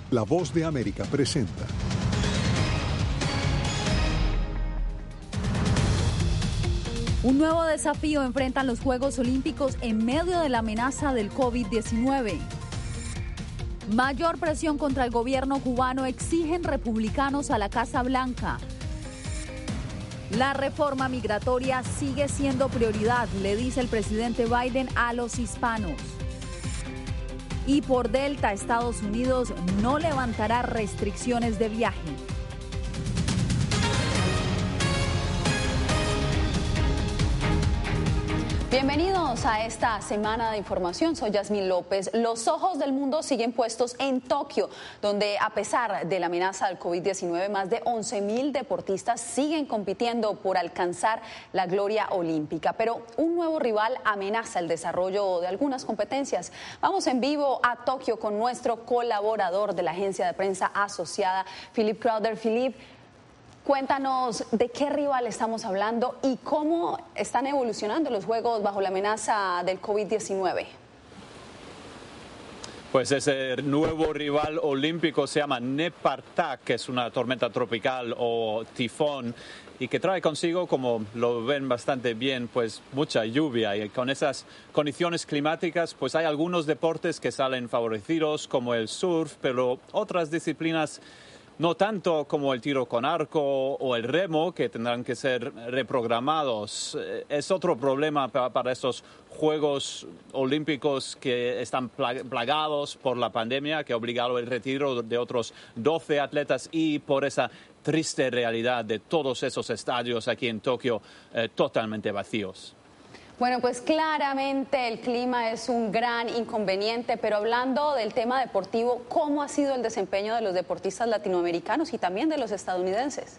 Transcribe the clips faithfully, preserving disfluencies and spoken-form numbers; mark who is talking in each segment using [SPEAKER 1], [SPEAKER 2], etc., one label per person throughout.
[SPEAKER 1] La Voz de América presenta.
[SPEAKER 2] Un nuevo desafío enfrentan los Juegos Olímpicos en medio de la amenaza del COVID diecinueve. Mayor presión contra el gobierno cubano exigen republicanos a la Casa Blanca. La reforma migratoria sigue siendo prioridad, le dice el presidente Biden a los hispanos. Y por Delta, Estados Unidos no levantará restricciones de viaje. Bienvenidos a esta semana de información. Soy Yasmín López. Los ojos del mundo siguen puestos en Tokio, donde a pesar de la amenaza del COVID diecinueve, más de once mil deportistas siguen compitiendo por alcanzar la gloria olímpica. Pero un nuevo rival amenaza el desarrollo de algunas competencias. Vamos en vivo a Tokio con nuestro colaborador de la agencia de prensa asociada, Philip Crowder. Philip, cuéntanos de qué rival estamos hablando y cómo están evolucionando los Juegos bajo la amenaza del COVID diecinueve.
[SPEAKER 3] Pues ese nuevo rival olímpico se llama Nepartak, que es una tormenta tropical o tifón y que trae consigo, como lo ven bastante bien, pues mucha lluvia, y con esas condiciones climáticas pues hay algunos deportes que salen favorecidos como el surf, pero otras disciplinas no tanto, como el tiro con arco o el remo, que tendrán que ser reprogramados. Es otro problema para estos Juegos Olímpicos que están plagados por la pandemia, que ha obligado el retiro de otros doce atletas y por esa triste realidad de todos esos estadios aquí en Tokio eh, totalmente vacíos.
[SPEAKER 2] Bueno, pues claramente el clima es un gran inconveniente, pero hablando del tema deportivo, ¿cómo ha sido el desempeño de los deportistas latinoamericanos y también de los estadounidenses?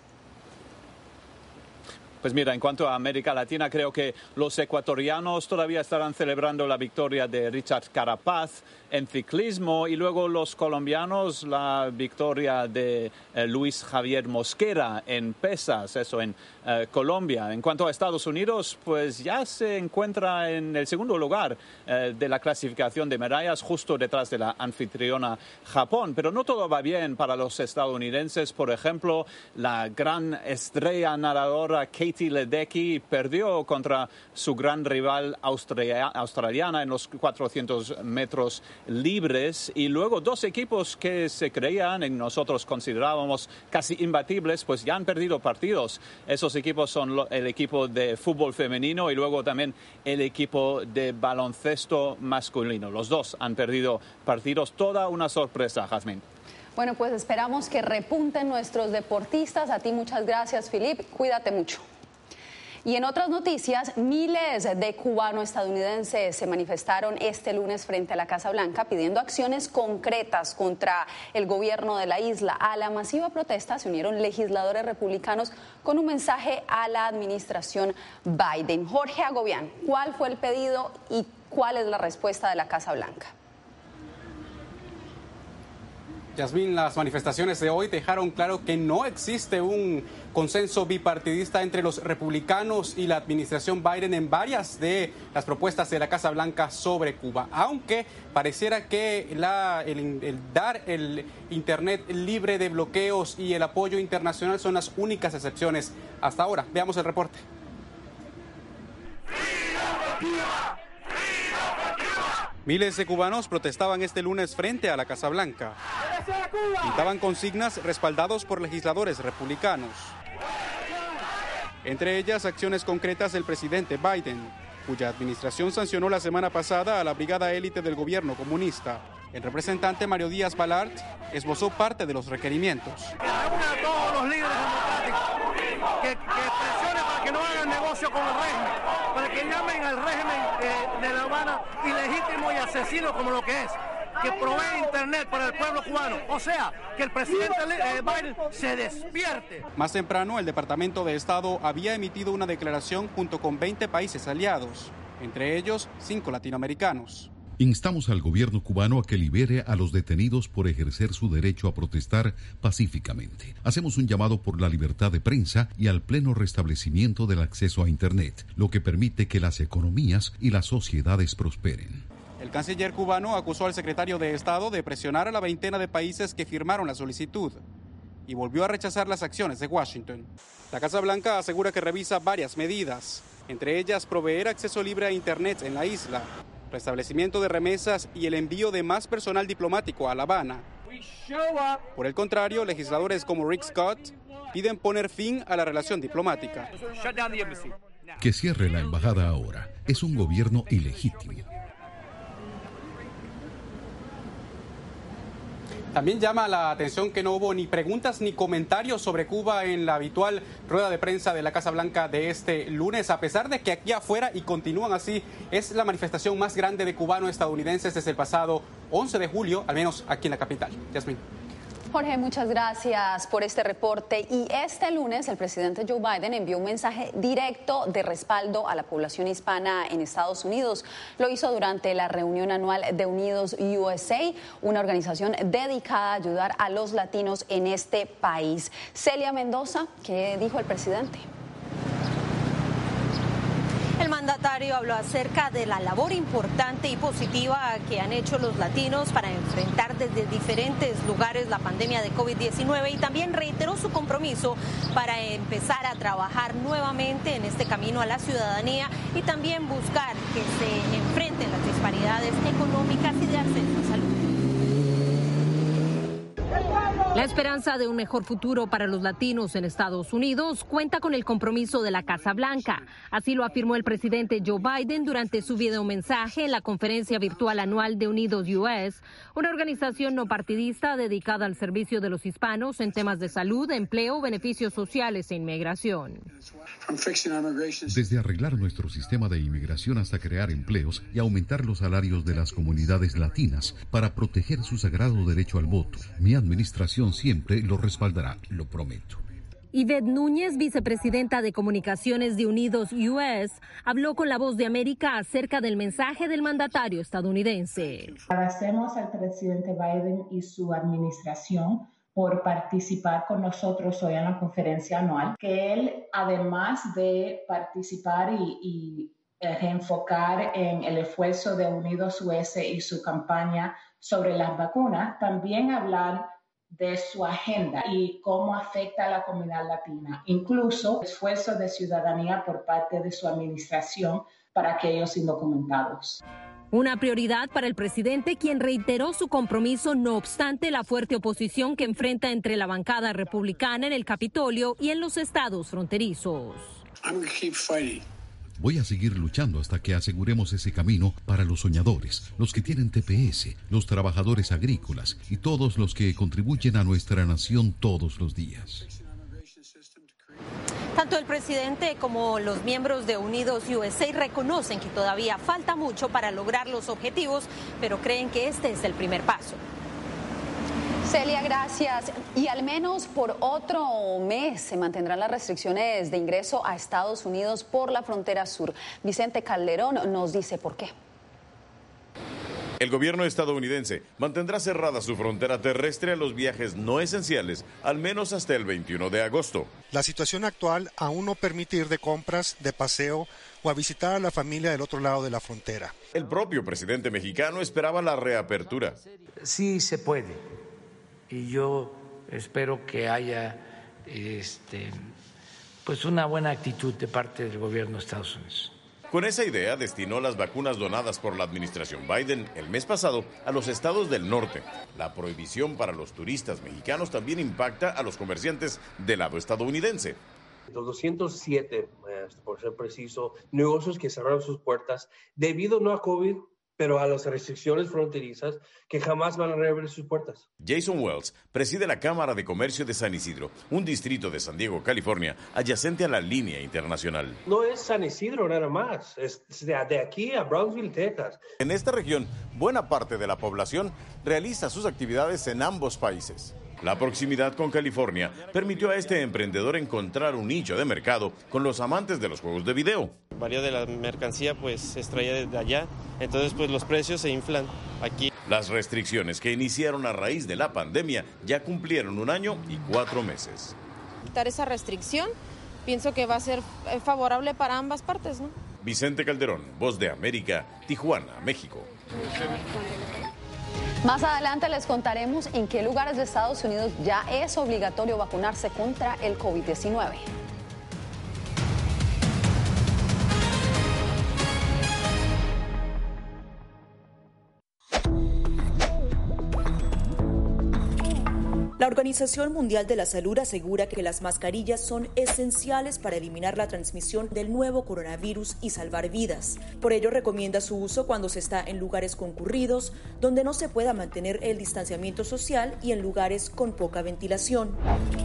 [SPEAKER 3] Pues mira, en cuanto a América Latina, creo que los ecuatorianos todavía estarán celebrando la victoria de Richard Carapaz en ciclismo, y luego los colombianos la victoria de eh, Luis Javier Mosquera en pesas, eso en eh, Colombia. En cuanto a Estados Unidos, pues ya se encuentra en el segundo lugar eh, de la clasificación de medallas, justo detrás de la anfitriona Japón. Pero no todo va bien para los estadounidenses. Por ejemplo, la gran estrella nadadora Katie Ledecky perdió contra su gran rival australia- australiana en los cuatrocientos metros libres, y luego dos equipos que se creían y nosotros considerábamos casi imbatibles, pues ya han perdido partidos. Esos equipos son lo, el equipo de fútbol femenino y luego también el equipo de baloncesto masculino. Los dos han perdido partidos. Toda una sorpresa, Jazmín.
[SPEAKER 2] Bueno, pues esperamos que repunten nuestros deportistas. A ti muchas gracias, Philip. Cuídate mucho. Y en otras noticias, miles de cubano-estadounidenses se manifestaron este lunes frente a la Casa Blanca pidiendo acciones concretas contra el gobierno de la isla. A la masiva protesta se unieron legisladores republicanos con un mensaje a la administración Biden. Jorge Agobián, ¿cuál fue el pedido y cuál es la respuesta de la Casa Blanca?
[SPEAKER 4] Yasmín, las manifestaciones de hoy dejaron claro que no existe un consenso bipartidista entre los republicanos y la administración Biden en varias de las propuestas de la Casa Blanca sobre Cuba, aunque pareciera que la, el, el dar el Internet libre de bloqueos y el apoyo internacional son las únicas excepciones hasta ahora. Veamos el reporte. Miles de cubanos protestaban este lunes frente a la Casa Blanca. Pintaban consignas respaldados por legisladores republicanos. Entre ellas, acciones concretas del presidente Biden, cuya administración sancionó la semana pasada a la brigada élite del gobierno comunista. El representante Mario Díaz Balart esbozó parte de los requerimientos.
[SPEAKER 5] Que reúna a todos los líderes democráticos, que, que presione para que no hagan negocio con el régimen, para que llamen al régimen eh, de La Habana ilegítimo y asesino como lo que es, que provee Internet para el pueblo cubano. O sea, que el presidente eh, Biden se despierte.
[SPEAKER 4] Más temprano, el Departamento de Estado había emitido una declaración junto con veinte países aliados, entre ellos cinco latinoamericanos.
[SPEAKER 6] Instamos al gobierno cubano a que libere a los detenidos por ejercer su derecho a protestar pacíficamente. Hacemos un llamado por la libertad de prensa y al pleno restablecimiento del acceso a Internet, lo que permite que las economías y las sociedades prosperen.
[SPEAKER 4] El canciller cubano acusó al secretario de Estado de presionar a la veintena de países que firmaron la solicitud y volvió a rechazar las acciones de Washington. La Casa Blanca asegura que revisa varias medidas, entre ellas proveer acceso libre a Internet en la isla, restablecimiento de remesas y el envío de más personal diplomático a La Habana. Por el contrario, legisladores como Rick Scott piden poner fin a la relación diplomática.
[SPEAKER 6] Que cierre la embajada ahora. Es un gobierno ilegítimo.
[SPEAKER 4] También llama la atención que no hubo ni preguntas ni comentarios sobre Cuba en la habitual rueda de prensa de la Casa Blanca de este lunes, a pesar de que aquí afuera, y continúan así, es la manifestación más grande de cubanos estadounidenses desde el pasado once de julio, al menos aquí en la capital. Yasmín.
[SPEAKER 2] Jorge, muchas gracias por este reporte. Y este lunes el presidente Joe Biden envió un mensaje directo de respaldo a la población hispana en Estados Unidos. Lo hizo durante la reunión anual de Unidos U S A, una organización dedicada a ayudar a los latinos en este país. Celia Mendoza, ¿qué dijo el presidente?
[SPEAKER 7] El mandatario habló acerca de la labor importante y positiva que han hecho los latinos para enfrentar desde diferentes lugares la pandemia de COVID diecinueve y también reiteró su compromiso para empezar a trabajar nuevamente en este camino a la ciudadanía y también buscar que se enfrenten las disparidades económicas y de acceso a salud. La esperanza de un mejor futuro para los latinos en Estados Unidos cuenta con el compromiso de la Casa Blanca. Así lo afirmó el presidente Joe Biden durante su videomensaje en la conferencia virtual anual de Unidos U S, una organización no partidista dedicada al servicio de los hispanos en temas de salud, empleo, beneficios sociales e inmigración.
[SPEAKER 6] Desde arreglar nuestro sistema de inmigración hasta crear empleos y aumentar los salarios de las comunidades latinas para proteger su sagrado derecho al voto, mi administración siempre lo respaldará, lo prometo.
[SPEAKER 7] Ivette Núñez, vicepresidenta de Comunicaciones de Unidos U S, habló con La Voz de América acerca del mensaje del mandatario estadounidense.
[SPEAKER 8] Agradecemos al presidente Biden y su administración por participar con nosotros hoy en la conferencia anual, que él, además de participar y, y reenfocar en el esfuerzo de Unidos U S y su campaña sobre las vacunas, también hablar de su agenda y cómo afecta a la comunidad latina, incluso esfuerzos de ciudadanía por parte de su administración para aquellos indocumentados.
[SPEAKER 7] Una prioridad para el presidente, quien reiteró su compromiso no obstante la fuerte oposición que enfrenta entre la bancada republicana en el Capitolio y en los estados fronterizos.
[SPEAKER 6] Voy a seguir luchando hasta que aseguremos ese camino para los soñadores, los que tienen T P S, los trabajadores agrícolas y todos los que contribuyen a nuestra nación todos los días.
[SPEAKER 7] Tanto el presidente como los miembros de Unidos U S A reconocen que todavía falta mucho para lograr los objetivos, pero creen que este es el primer paso.
[SPEAKER 2] Celia, gracias. Y al menos por otro mes se mantendrán las restricciones de ingreso a Estados Unidos por la frontera sur. Vicente Calderón nos dice por qué.
[SPEAKER 9] El gobierno estadounidense mantendrá cerrada su frontera terrestre a los viajes no esenciales, al menos hasta el veintiuno de agosto.
[SPEAKER 10] La situación actual aún no permite ir de compras, de paseo o a visitar a la familia del otro lado de la frontera.
[SPEAKER 9] El propio presidente mexicano esperaba la reapertura.
[SPEAKER 11] Sí se puede. Y yo espero que haya este, pues una buena actitud de parte del gobierno de Estados Unidos.
[SPEAKER 9] Con esa idea destinó las vacunas donadas por la administración Biden el mes pasado a los estados del norte. La prohibición para los turistas mexicanos también impacta a los comerciantes del lado estadounidense.
[SPEAKER 12] Los doscientos siete, por ser preciso, negocios que cerraron sus puertas debido no a COVID, pero a las restricciones fronterizas que jamás van a reabrir sus puertas.
[SPEAKER 9] Jason Wells preside la Cámara de Comercio de San Isidro, un distrito de San Diego, California, adyacente a la línea internacional.
[SPEAKER 12] No es San Isidro nada más, es de, de aquí a Brownsville, Texas.
[SPEAKER 9] En esta región, buena parte de la población realiza sus actividades en ambos países. La proximidad con California permitió a este emprendedor encontrar un nicho de mercado con los amantes de los juegos de video.
[SPEAKER 13] Varias de la mercancía pues se extraía desde allá, entonces pues los precios se inflan aquí.
[SPEAKER 9] Las restricciones que iniciaron a raíz de la pandemia ya cumplieron un año y cuatro meses.
[SPEAKER 14] Quitar esa restricción, pienso que va a ser favorable para ambas partes, ¿no?
[SPEAKER 9] Vicente Calderón, Voz de América, Tijuana, México.
[SPEAKER 2] Más adelante les contaremos en qué lugares de Estados Unidos ya es obligatorio vacunarse contra el COVID diecinueve.
[SPEAKER 14] La Organización Mundial de la Salud asegura que las mascarillas son esenciales para eliminar la transmisión del nuevo coronavirus y salvar vidas. Por ello, recomienda su uso cuando se está en lugares concurridos, donde no se pueda mantener el distanciamiento social y en lugares con poca ventilación.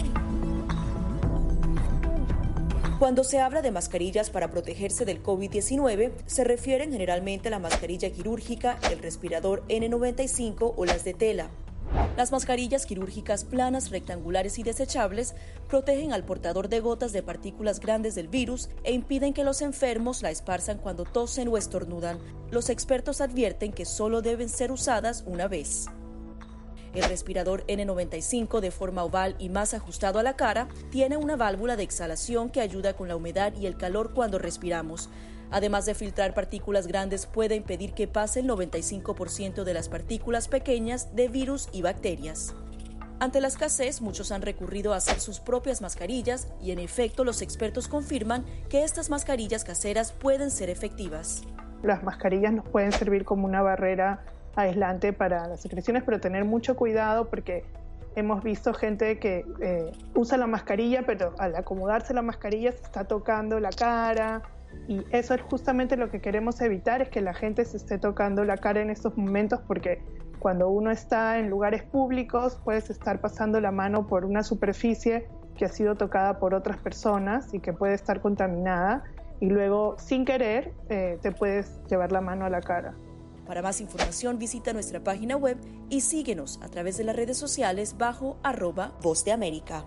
[SPEAKER 14] Cuando se habla de mascarillas para protegerse del COVID diecinueve, se refieren generalmente a la mascarilla quirúrgica, el respirador ene noventa y cinco o las de tela. Las mascarillas quirúrgicas planas, rectangulares y desechables protegen al portador de gotas de partículas grandes del virus e impiden que los enfermos la esparzan cuando tosen o estornudan. Los expertos advierten que solo deben ser usadas una vez. El respirador ene noventa y cinco, de forma oval y más ajustado a la cara, tiene una válvula de exhalación que ayuda con la humedad y el calor cuando respiramos. Además de filtrar partículas grandes, puede impedir que pase el noventa y cinco por ciento de las partículas pequeñas de virus y bacterias. Ante la escasez, muchos han recurrido a hacer sus propias mascarillas y, en efecto, los expertos confirman que estas mascarillas caseras pueden ser efectivas.
[SPEAKER 15] Las mascarillas nos pueden servir como una barrera aislante para las secreciones, pero tener mucho cuidado porque hemos visto gente que eh, usa la mascarilla, pero al acomodarse la mascarilla se está tocando la cara. Y eso es justamente lo que queremos evitar, es que la gente se esté tocando la cara en estos momentos, porque cuando uno está en lugares públicos puedes estar pasando la mano por una superficie que ha sido tocada por otras personas y que puede estar contaminada y luego sin querer eh, te puedes llevar la mano a la cara.
[SPEAKER 14] Para más información visita nuestra página web y síguenos a través de las redes sociales bajo arroba Voz de América.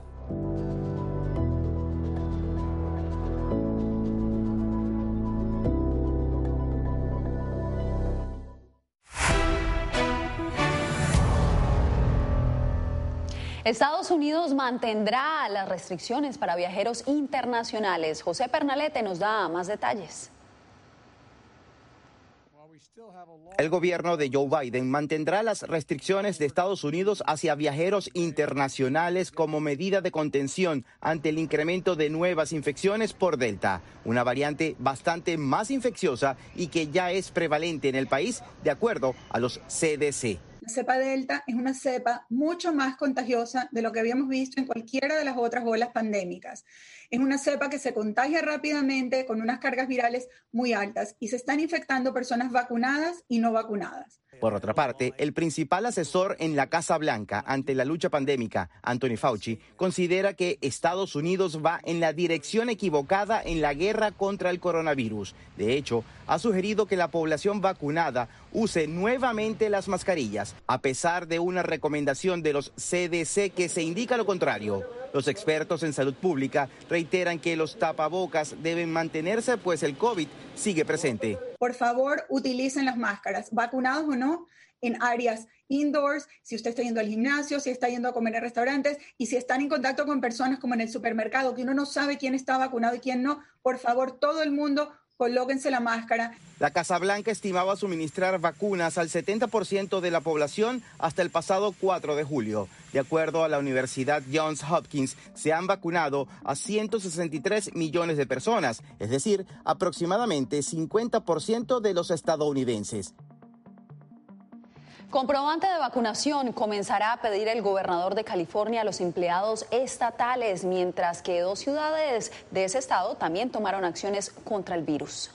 [SPEAKER 2] Estados Unidos mantendrá las restricciones para viajeros internacionales. José Pernalete nos da más detalles.
[SPEAKER 16] El gobierno de Joe Biden mantendrá las restricciones de Estados Unidos hacia viajeros internacionales como medida de contención ante el incremento de nuevas infecciones por Delta, una variante bastante más infecciosa y que ya es prevalente en el país, de acuerdo a los C D C.
[SPEAKER 17] La cepa Delta es una cepa mucho más contagiosa de lo que habíamos visto en cualquiera de las otras olas pandémicas. Es una cepa que se contagia rápidamente con unas cargas virales muy altas y se están infectando personas vacunadas y no vacunadas.
[SPEAKER 16] Por otra parte, el principal asesor en la Casa Blanca ante la lucha pandémica, Anthony Fauci, considera que Estados Unidos va en la dirección equivocada en la guerra contra el coronavirus. De hecho, ha sugerido que la población vacunada use nuevamente las mascarillas, a pesar de una recomendación de los C D C que se indica lo contrario. Los expertos en salud pública reiteran que los tapabocas deben mantenerse, pues el COVID sigue presente.
[SPEAKER 17] Por favor, utilicen las máscaras, vacunados o no, en áreas indoors, si usted está yendo al gimnasio, si está yendo a comer en restaurantes y si están en contacto con personas como en el supermercado, que uno no sabe quién está vacunado y quién no. Por favor, todo el mundo, colóquense la máscara.
[SPEAKER 16] La Casa Blanca estimaba suministrar vacunas al setenta por ciento de la población hasta el pasado cuatro de julio. De acuerdo a la Universidad Johns Hopkins, se han vacunado a ciento sesenta y tres millones de personas, es decir, aproximadamente cincuenta por ciento de los estadounidenses.
[SPEAKER 2] Comprobante de vacunación comenzará a pedir el gobernador de California a los empleados estatales, mientras que dos ciudades de ese estado también tomaron acciones contra el virus.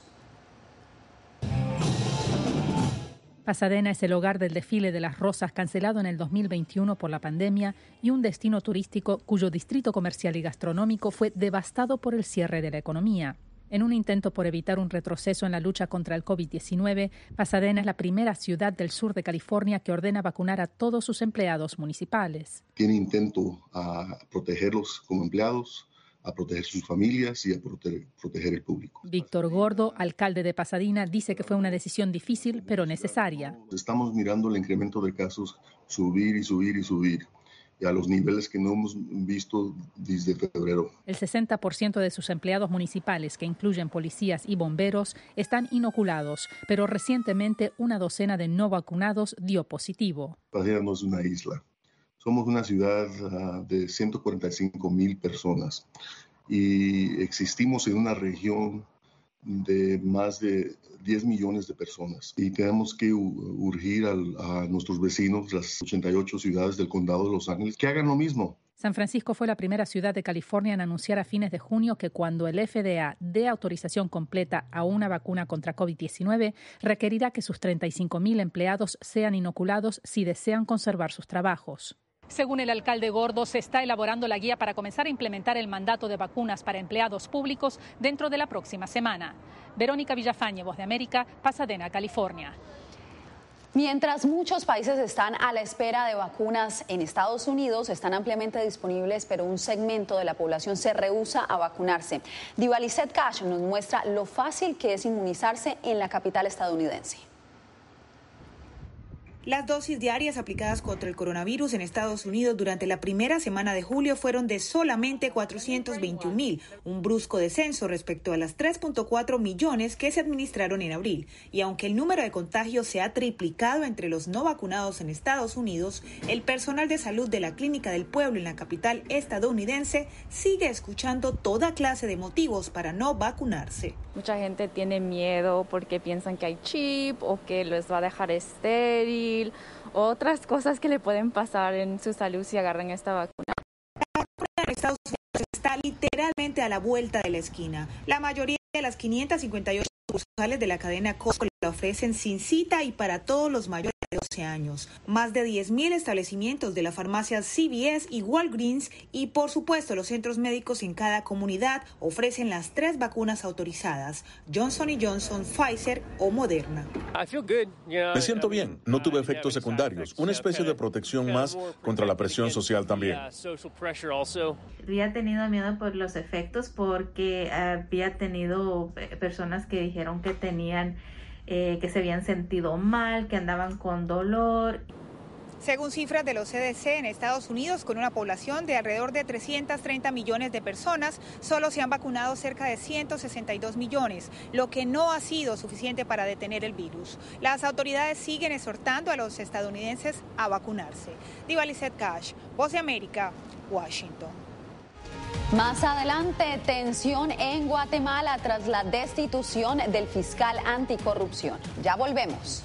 [SPEAKER 18] Pasadena es el hogar del desfile de las Rosas cancelado en el dos mil veintiuno por la pandemia y un destino turístico cuyo distrito comercial y gastronómico fue devastado por el cierre de la economía. En un intento por evitar un retroceso en la lucha contra el COVID diecinueve, Pasadena es la primera ciudad del sur de California que ordena vacunar a todos sus empleados municipales.
[SPEAKER 19] Tiene intento a protegerlos como empleados, a proteger sus familias y a proteger, proteger el público.
[SPEAKER 18] Víctor Gordo, alcalde de Pasadena, dice que fue una decisión difícil pero necesaria.
[SPEAKER 19] Estamos mirando el incremento de casos subir y subir y subir. y a los niveles que no hemos visto desde febrero.
[SPEAKER 18] El sesenta por ciento de sus empleados municipales, que incluyen policías y bomberos, están inoculados, pero recientemente una docena de no vacunados dio positivo.
[SPEAKER 19] Pasadena no es una isla. Somos una ciudad uh, de ciento cuarenta y cinco mil personas y existimos en una región de más de diez millones de personas y tenemos que urgir al, a nuestros vecinos, las ochenta y ocho ciudades del condado de Los Ángeles, que hagan lo mismo.
[SPEAKER 18] San Francisco fue la primera ciudad de California en anunciar a fines de junio que cuando el F D A dé autorización completa a una vacuna contra COVID diecinueve, requerirá que sus treinta y cinco mil empleados sean inoculados si desean conservar sus trabajos. Según el alcalde Gordo, se está elaborando la guía para comenzar a implementar el mandato de vacunas para empleados públicos dentro de la próxima semana. Verónica Villafañe, Voz de América, Pasadena, California.
[SPEAKER 2] Mientras muchos países están a la espera de vacunas, en Estados Unidos están ampliamente disponibles, pero un segmento de la población se rehúsa a vacunarse. Diva Lizette Cash nos muestra lo fácil que es inmunizarse en la capital estadounidense.
[SPEAKER 20] Las dosis diarias aplicadas contra el coronavirus en Estados Unidos durante la primera semana de julio fueron de solamente cuatrocientos veintiún mil, un brusco descenso respecto a las tres punto cuatro millones que se administraron en abril. Y aunque el número de contagios se ha triplicado entre los no vacunados en Estados Unidos, el personal de salud de la Clínica del Pueblo en la capital estadounidense sigue escuchando toda clase de motivos para no vacunarse.
[SPEAKER 21] Mucha gente tiene miedo porque piensan que hay chip o que les va a dejar estéril, otras cosas que le pueden pasar en su salud si agarran esta vacuna.
[SPEAKER 20] La vacuna en Estados Unidos está literalmente a la vuelta de la esquina. La mayoría de las quinientas cincuenta y ocho sucursales de la cadena Costco la ofrecen sin cita y para todos los mayores de doce años. Más de diez mil establecimientos de la farmacia C V S y Walgreens y, por supuesto, los centros médicos en cada comunidad ofrecen las tres vacunas autorizadas: Johnson y Johnson, Pfizer o Moderna.
[SPEAKER 22] Me siento bien, no tuve efectos secundarios, una especie de protección más contra la presión social también.
[SPEAKER 23] Había tenido miedo por los efectos porque había tenido personas que dijeron que tenían Eh, que se habían sentido mal, que andaban con dolor.
[SPEAKER 20] Según cifras de los C D C en Estados Unidos, con una población de alrededor de trescientos treinta millones de personas, solo se han vacunado cerca de ciento sesenta y dos millones, lo que no ha sido suficiente para detener el virus. Las autoridades siguen exhortando a los estadounidenses a vacunarse. Diva Lizette Cash, Voz de América, Washington.
[SPEAKER 2] Más adelante, tensión en Guatemala tras la destitución del fiscal anticorrupción. Ya volvemos.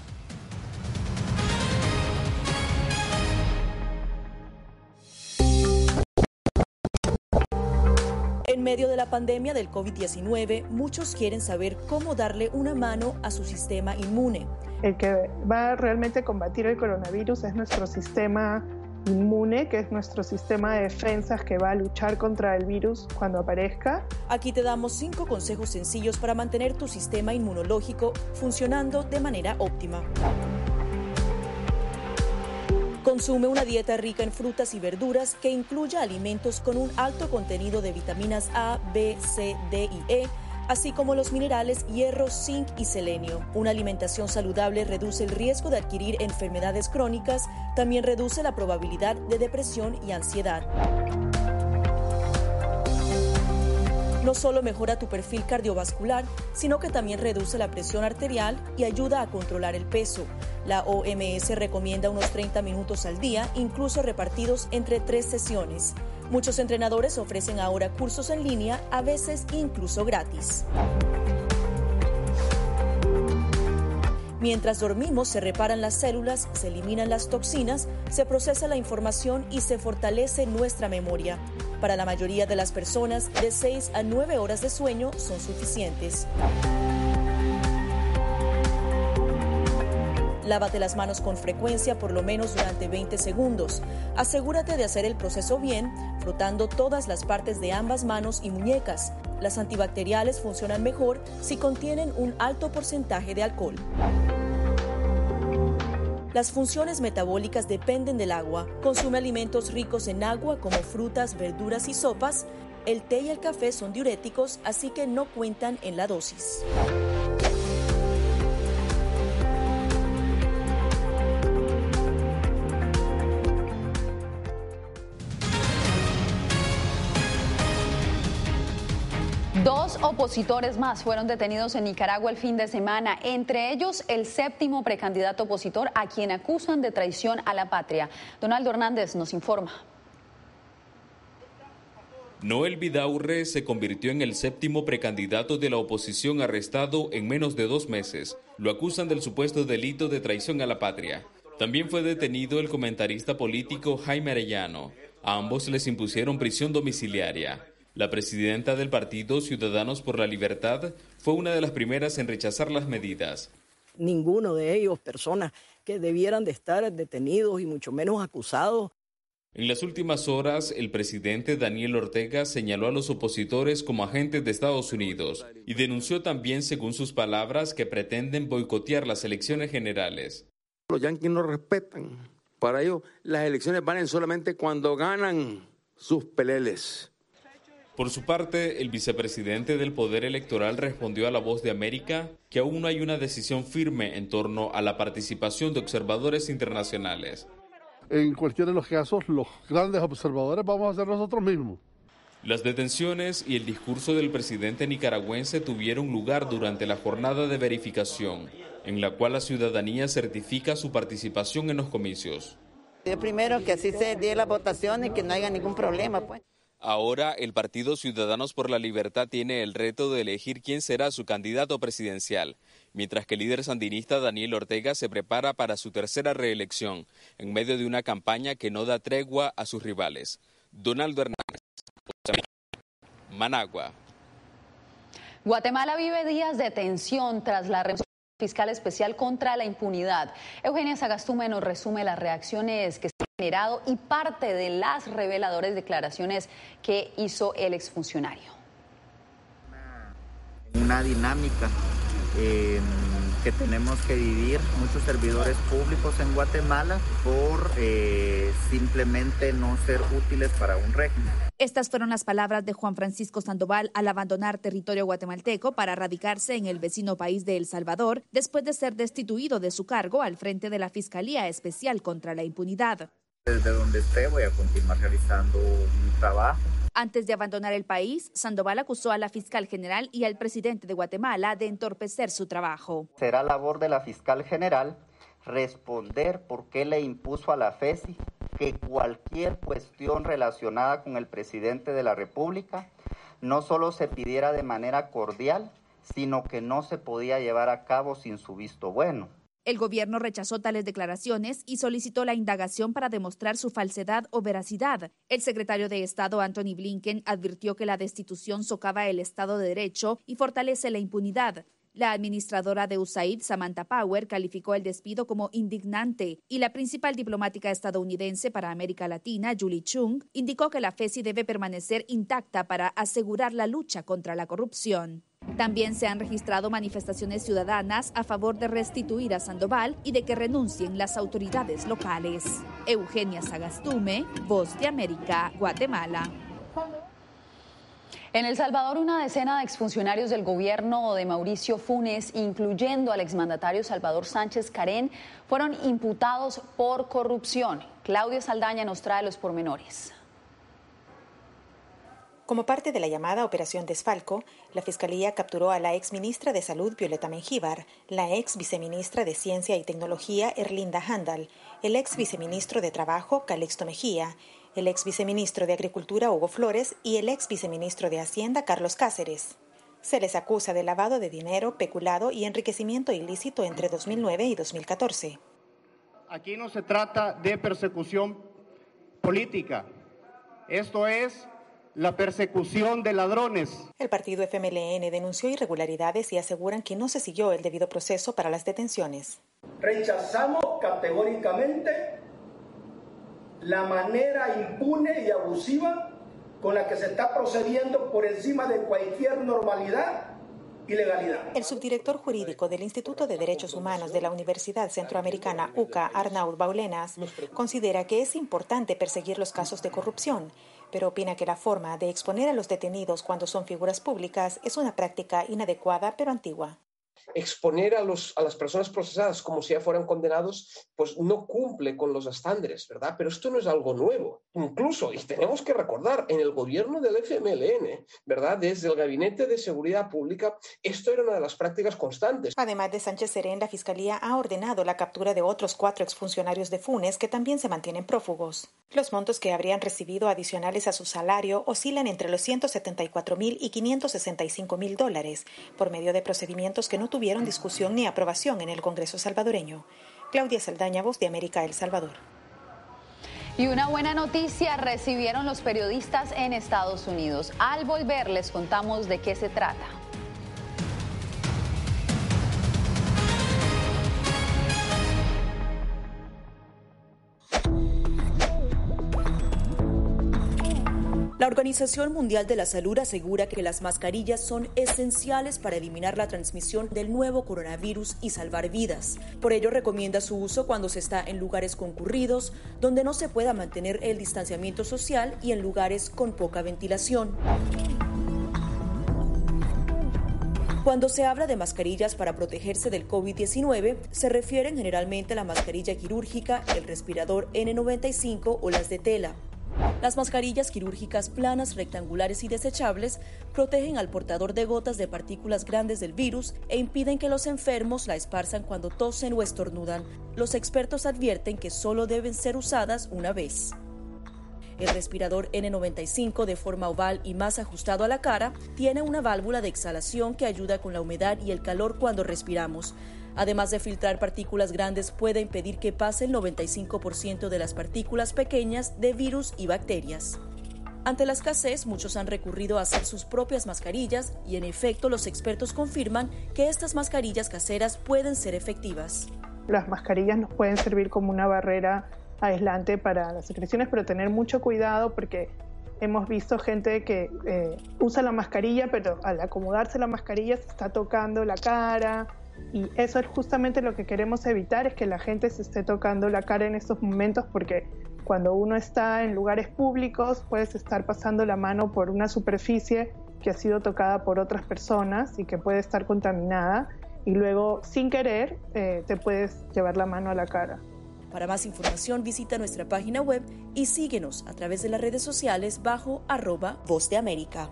[SPEAKER 14] En medio de la pandemia del COVID diecinueve, muchos quieren saber cómo darle una mano a su sistema inmune.
[SPEAKER 15] El que va realmente a combatir el coronavirus es nuestro sistema inmune, que es nuestro sistema de defensas que va a luchar contra el virus cuando aparezca.
[SPEAKER 14] Aquí te damos cinco consejos sencillos para mantener tu sistema inmunológico funcionando de manera óptima. Consume una dieta rica en frutas y verduras que incluya alimentos con un alto contenido de vitaminas A, B, C, D y E, así como los minerales hierro, zinc y selenio. Una alimentación saludable reduce el riesgo de adquirir enfermedades crónicas, también reduce la probabilidad de depresión y ansiedad. No solo mejora tu perfil cardiovascular, sino que también reduce la presión arterial y ayuda a controlar el peso. La O M S recomienda unos treinta minutos al día, incluso repartidos entre tres sesiones. Muchos entrenadores ofrecen ahora cursos en línea, a veces incluso gratis. Mientras dormimos, se reparan las células, se eliminan las toxinas, se procesa la información y se fortalece nuestra memoria. Para la mayoría de las personas, de seis a nueve horas de sueño son suficientes. Lávate las manos con frecuencia, por lo menos durante veinte segundos. Asegúrate de hacer el proceso bien, frotando todas las partes de ambas manos y muñecas. Las antibacteriales funcionan mejor si contienen un alto porcentaje de alcohol. Las funciones metabólicas dependen del agua. Consume alimentos ricos en agua como frutas, verduras y sopas. El té y el café son diuréticos, así que no cuentan en la dosis.
[SPEAKER 2] Dos opositores más fueron detenidos en Nicaragua el fin de semana, entre ellos el séptimo precandidato opositor a quien acusan de traición a la patria. Donaldo Hernández nos informa.
[SPEAKER 1] Noel Vidaurre se convirtió en el séptimo precandidato de la oposición arrestado en menos de dos meses. Lo acusan del supuesto delito de traición a la patria. También fue detenido el comentarista político Jaime Arellano. A ambos les impusieron prisión domiciliaria. La presidenta del partido Ciudadanos por la Libertad fue una de las primeras en rechazar las medidas.
[SPEAKER 3] Ninguno de ellos, personas que debieran de estar detenidos y mucho menos acusados.
[SPEAKER 1] En las últimas horas, el presidente Daniel Ortega señaló a los opositores como agentes de Estados Unidos y denunció también, según sus palabras, que pretenden boicotear las elecciones generales.
[SPEAKER 5] Los yanquis no respetan. Para ellos, las elecciones valen solamente cuando ganan sus peleles.
[SPEAKER 1] Por su parte, el vicepresidente del Poder Electoral respondió a La Voz de América que aún no hay una decisión firme en torno a la participación de observadores internacionales.
[SPEAKER 24] En cualquiera de los casos, los grandes observadores vamos a ser nosotros mismos.
[SPEAKER 1] Las detenciones y el discurso del presidente nicaragüense tuvieron lugar durante la jornada de verificación, en la cual la ciudadanía certifica su participación en los comicios.
[SPEAKER 25] Yo primero que así se dé la votación y que no haya ningún problema, pues.
[SPEAKER 1] Ahora, el Partido Ciudadanos por la Libertad tiene el reto de elegir quién será su candidato presidencial, mientras que el líder sandinista Daniel Ortega se prepara para su tercera reelección, en medio de una campaña que no da tregua a sus rivales. Donaldo Hernández, Managua.
[SPEAKER 2] Guatemala vive días de tensión tras la resolución fiscal especial contra la impunidad. Eugenia Sagastume nos resume las reacciones que se han generado y parte de las reveladoras declaraciones que hizo el exfuncionario.
[SPEAKER 26] Una dinámica eh, que tenemos que vivir muchos servidores públicos en Guatemala por eh, simplemente no ser útiles para un régimen.
[SPEAKER 27] Estas fueron las palabras de Juan Francisco Sandoval al abandonar territorio guatemalteco para radicarse en el vecino país de El Salvador, después de ser destituido de su cargo al frente de la Fiscalía Especial contra la Impunidad.
[SPEAKER 26] Desde donde esté voy a continuar realizando mi trabajo.
[SPEAKER 27] Antes de abandonar el país, Sandoval acusó a la fiscal general y al presidente de Guatemala de entorpecer su trabajo.
[SPEAKER 26] Será labor de la fiscal general responder por qué le impuso a la FESI que cualquier cuestión relacionada con el presidente de la República no solo se pidiera de manera cordial, sino que no se podía llevar a cabo sin su visto bueno.
[SPEAKER 27] El gobierno rechazó tales declaraciones y solicitó la indagación para demostrar su falsedad o veracidad. El secretario de Estado, Antony Blinken, advirtió que la destitución socava el Estado de Derecho y fortalece la impunidad. La administradora de U S A I D, Samantha Power, calificó el despido como indignante y la principal diplomática estadounidense para América Latina, Julie Chung, indicó que la FESI debe permanecer intacta para asegurar la lucha contra la corrupción. También se han registrado manifestaciones ciudadanas a favor de restituir a Sandoval y de que renuncien las autoridades locales. Eugenia Sagastume, Voz de América, Guatemala.
[SPEAKER 2] En El Salvador, una decena de exfuncionarios del gobierno de Mauricio Funes, incluyendo al exmandatario Salvador Sánchez Carén, fueron imputados por corrupción. Claudia Saldaña nos trae los pormenores.
[SPEAKER 28] Como parte de la llamada Operación Desfalco, la Fiscalía capturó a la exministra de Salud Violeta Mengíbar, la ex viceministra de Ciencia y Tecnología Erlinda Handal, el ex viceministro de Trabajo Calixto Mejía, el ex viceministro de Agricultura Hugo Flores y el ex viceministro de Hacienda Carlos Cáceres. Se les acusa de lavado de dinero, peculado y enriquecimiento ilícito entre dos mil nueve y dos mil catorce.
[SPEAKER 29] Aquí no se trata de persecución política. Esto es la persecución de ladrones.
[SPEAKER 28] El partido F M L N denunció irregularidades y aseguran que no se siguió el debido proceso para las detenciones.
[SPEAKER 30] Rechazamos categóricamente la manera impune y abusiva con la que se está procediendo por encima de cualquier normalidad y legalidad.
[SPEAKER 28] El subdirector jurídico del Instituto de Derechos Humanos de la Universidad Centroamericana U C A, Arnaud Baulenas, considera que es importante perseguir los casos de corrupción, pero opina que la forma de exponer a los detenidos cuando son figuras públicas es una práctica inadecuada pero antigua.
[SPEAKER 4] exponer a, los, a las personas procesadas como si ya fueran condenados, pues no cumple con los estándares, ¿verdad? Pero esto no es algo nuevo. Incluso, y tenemos que recordar, en el gobierno del F M L N, ¿verdad? Desde el Gabinete de Seguridad Pública, esto era una de las prácticas constantes.
[SPEAKER 28] Además de Sánchez Serén, la Fiscalía ha ordenado la captura de otros cuatro exfuncionarios de Funes que también se mantienen prófugos. Los montos que habrían recibido adicionales a su salario oscilan entre los ciento setenta y cuatro mil y quinientos sesenta y cinco mil dólares, por medio de procedimientos que no tuvieron discusión ni aprobación en el Congreso salvadoreño. Claudia Saldaña, Voz de América, El Salvador.
[SPEAKER 2] Y una buena noticia recibieron los periodistas en Estados Unidos. Al volver les contamos de qué se trata.
[SPEAKER 14] La Organización Mundial de la Salud asegura que las mascarillas son esenciales para eliminar la transmisión del nuevo coronavirus y salvar vidas. Por ello, recomienda su uso cuando se está en lugares concurridos, donde no se pueda mantener el distanciamiento social y en lugares con poca ventilación. Cuando se habla de mascarillas para protegerse del COVID diecinueve, se refieren generalmente a la mascarilla quirúrgica, el respirador ene noventa y cinco o las de tela. Las mascarillas quirúrgicas planas, rectangulares y desechables protegen al portador de gotas de partículas grandes del virus e impiden que los enfermos la esparzan cuando tosen o estornudan. Los expertos advierten que solo deben ser usadas una vez. El respirador ene noventa y cinco, de forma oval y más ajustado a la cara, tiene una válvula de exhalación que ayuda con la humedad y el calor cuando respiramos. Además de filtrar partículas grandes, puede impedir que pase el noventa y cinco por ciento de las partículas pequeñas de virus y bacterias. Ante la escasez, muchos han recurrido a hacer sus propias mascarillas y, en efecto, los expertos confirman que estas mascarillas caseras pueden ser efectivas.
[SPEAKER 15] Las mascarillas nos pueden servir como una barrera aislante para las secreciones, pero tener mucho cuidado porque hemos visto gente que eh, usa la mascarilla, pero al acomodarse la mascarilla se está tocando la cara. Y eso es justamente lo que queremos evitar, es que la gente se esté tocando la cara en estos momentos, porque cuando uno está en lugares públicos puedes estar pasando la mano por una superficie que ha sido tocada por otras personas y que puede estar contaminada y luego sin querer eh, te puedes llevar la mano a la cara.
[SPEAKER 14] Para más información visita nuestra página web y síguenos a través de las redes sociales bajo arroba Voz de América.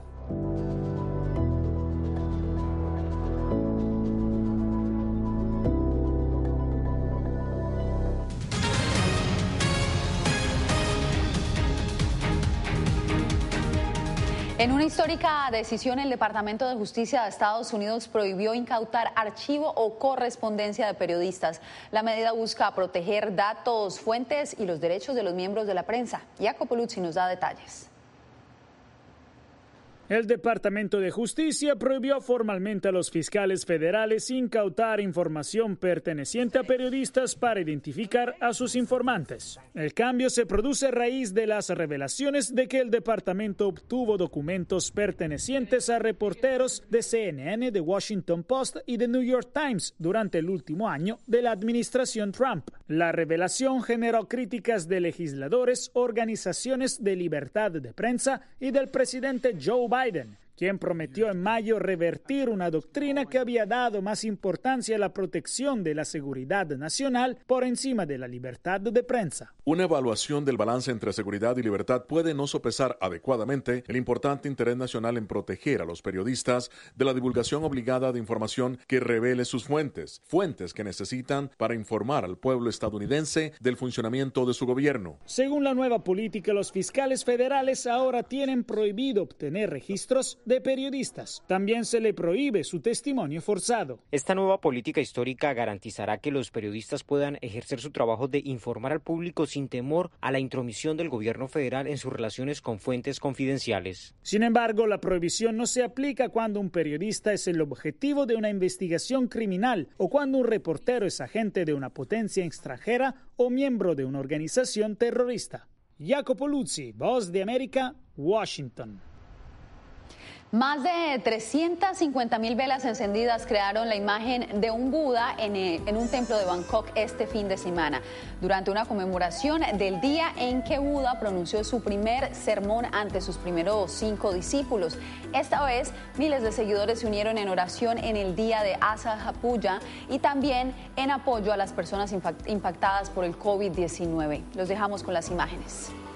[SPEAKER 2] En una histórica decisión, el Departamento de Justicia de Estados Unidos prohibió incautar archivo o correspondencia de periodistas. La medida busca proteger datos, fuentes y los derechos de los miembros de la prensa. Jacopo Luzzi nos da detalles.
[SPEAKER 6] El Departamento de Justicia prohibió formalmente a los fiscales federales incautar información perteneciente a periodistas para identificar a sus informantes. El cambio se produce a raíz de las revelaciones de que el departamento obtuvo documentos pertenecientes a reporteros de C N N, The Washington Post y The New York Times durante el último año de la administración Trump. La revelación generó críticas de legisladores, organizaciones de libertad de prensa y del presidente Joe Biden, quien prometió en mayo revertir una doctrina que había dado más importancia a la protección de la seguridad nacional por encima de la libertad de prensa.
[SPEAKER 22] Una evaluación del balance entre seguridad y libertad puede no sopesar adecuadamente el importante interés nacional en proteger a los periodistas de la divulgación obligada de información que revele sus fuentes, fuentes que necesitan para informar al pueblo estadounidense del funcionamiento de su gobierno.
[SPEAKER 6] Según la nueva política, los fiscales federales ahora tienen prohibido obtener registros de periodistas. También se le prohíbe su testimonio forzado.
[SPEAKER 7] Esta nueva política histórica garantizará que los periodistas puedan ejercer su trabajo de informar al público sin temor a la intromisión del gobierno federal en sus relaciones con fuentes confidenciales.
[SPEAKER 6] Sin embargo, la prohibición no se aplica cuando un periodista es el objetivo de una investigación criminal o cuando un reportero es agente de una potencia extranjera o miembro de una organización terrorista. Jacopo Luzzi, Voz de América, Washington.
[SPEAKER 2] Más de trescientas cincuenta mil velas encendidas crearon la imagen de un Buda en, en un templo de Bangkok este fin de semana, durante una conmemoración del día en que Buda pronunció su primer sermón ante sus primeros cinco discípulos. Esta vez, miles de seguidores se unieron en oración en el día de Asaha Puja y también en apoyo a las personas impactadas por el COVID diecinueve. Los dejamos con las imágenes.